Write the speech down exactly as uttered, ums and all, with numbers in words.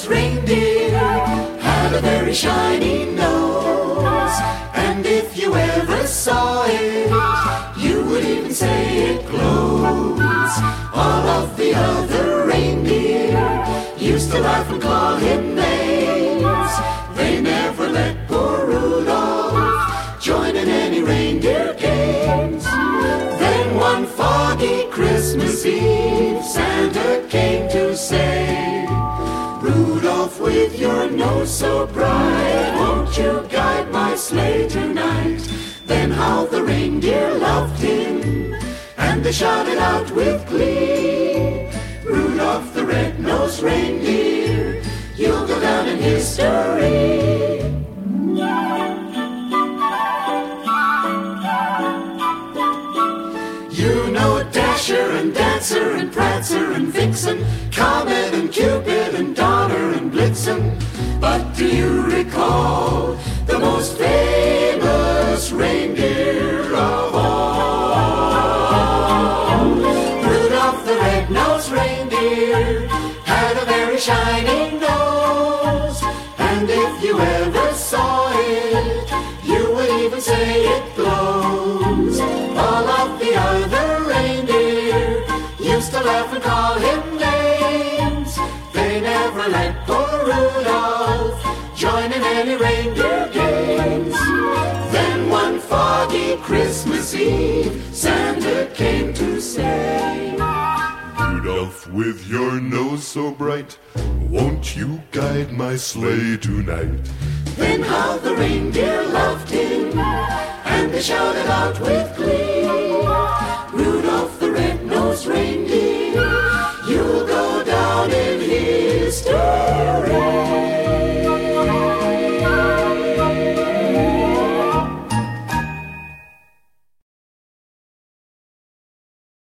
red-nosed reindeer had a very shiny nose, and if you ever saw it, you would even say it glows. All of the other reindeer used to laugh and call him names. They never let poor Rudolph join in any reindeer games. Then one foggy Christmas Eve, Santa came to say, Rudolph, with your nose so bright, won't you guide my sleigh tonight? Then how the reindeer loved him, and they shouted out with glee, Rudolph the red-nosed reindeer, you'll go down in history. You know Dasher and Dancer and Prancer and Vixen, Comet and Cupid and Donner and Blitzen. But do you recall the most famous reindeer of all? Rudolph the red-nosed reindeer had a very shiny nose, and if you ever saw it, you would even say it glows. All of the other reindeer used to laugh and call him names. They never let poor Rudolph join in any reindeer games. Then one foggy Christmas Eve, Santa came to say, Rudolph, with your nose so bright, won't you guide my sleigh tonight? Then how the reindeer loved him, and they shouted out with